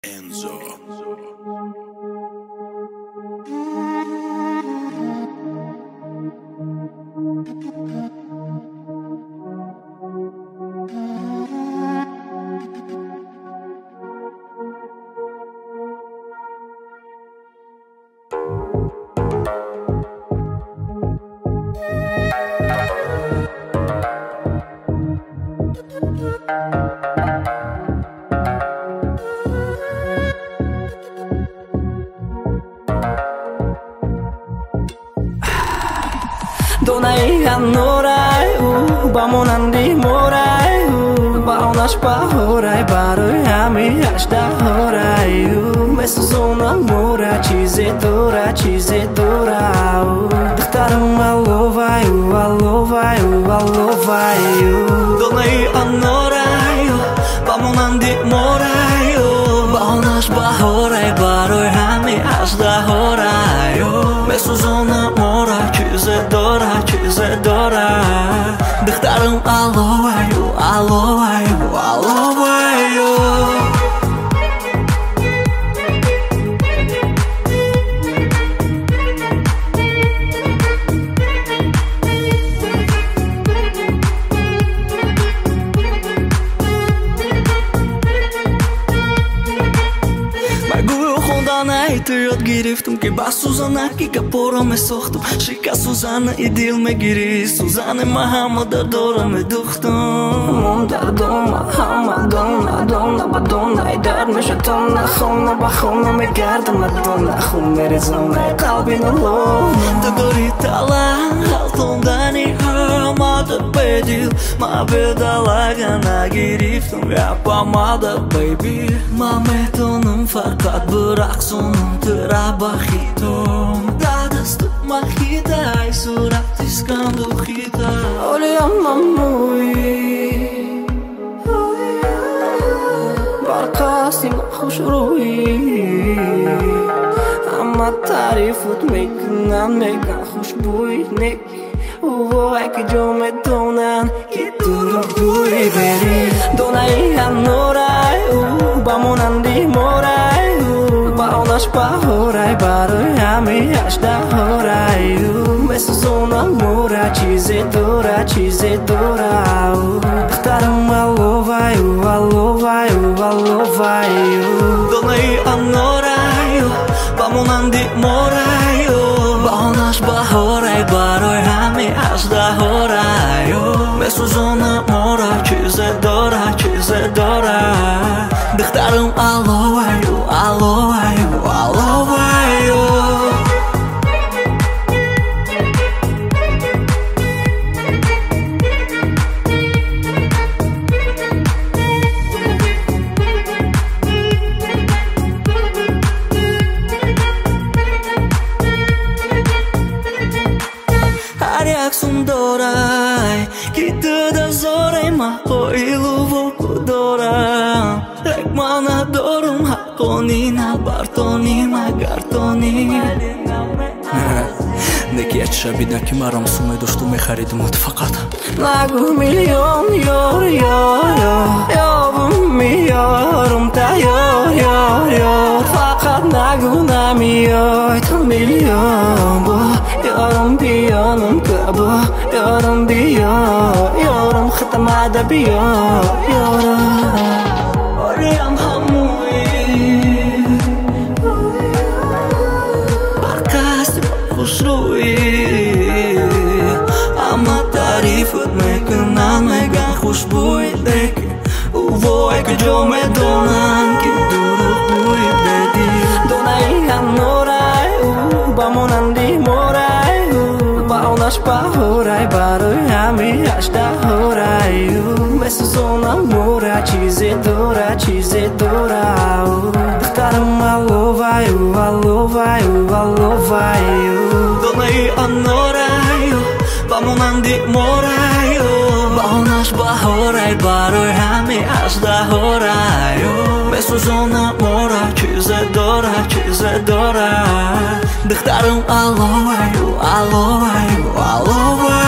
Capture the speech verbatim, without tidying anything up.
Enzo. Donai hanorai u bamonandi morai u baonash bahorai baroy hami ashda horai u mesuzona mora chize dora chize dora u dkhtaram alovai u alovai u alovai u Donai hanorai u bamonandi morai u baonash bahorai baroy hami ashda horai u mesuzona mora chize dora chize dora dkhtaram alovai u alovai u alovai u تو یاد گرفتم که با سوزانه که کپورا می ساختم شکا سوزانه ای دل می گیری سوزانه ما همه در دارم دختم من دردم همه دون ندون نبدون ای درد می شتم نخون نبخون نمیگردم ندون نخون میریزم ای قلبی نلون تو داری تلان حالتون دانی همه در بدیل ما بدالاگه نگرفتم یا پاماده بیبی ما میتونم فقط برقصونم Trabajitom Dadas tu majita I suratis kando khita Oli amma mui Barqasi ma khush ruhi Amma tarifut meknan mekan khush buy nek Uvo ek jo me donan Ki duru buy beri Donai hanorai U bamonandi morai Baonash bahorai baroy hami ashda horai u mesuzona mora chize dora chize dora u dkhtaram alovai u alovai u alovai u Donai hanorai u bamonandi morai u baonash bahorai baroy hami ashda horai u mesuzona mora chize dora chize dora dkhtaram alovai u alovai u alovai u Ariak sundorai kita da zorai ma poilu volkudora Rekmana dorum hakonina bartonima gartonina Neki achshabi daki maram sumay doshtu mekharidmut faqat Nagu milyon yor yor yor Yobum mi yorum ta yor yor yor Faqat nagu nami yor ta milyon bu Yorum biyanım kabu Yorum biyan Yorum khitamada biyan Yorum Oriyam hamui Barqasi khushrui Amma tarifut meknan megan khushbuy dek Uvo ek jo me donan Ki duru buy bedi Donai hanorai u bamonandi morai u Baonash bahorai baroy hami ashda horai u mesuzona mora chize dora chize dora u dkhtaram alovai u alovai u alovai u Donai hanorai u bamonandi morai u baonash bahorai baroy hami ashda horai u mesuzona mora chize dora chize dora dkhtaram alovai u alovai u alovai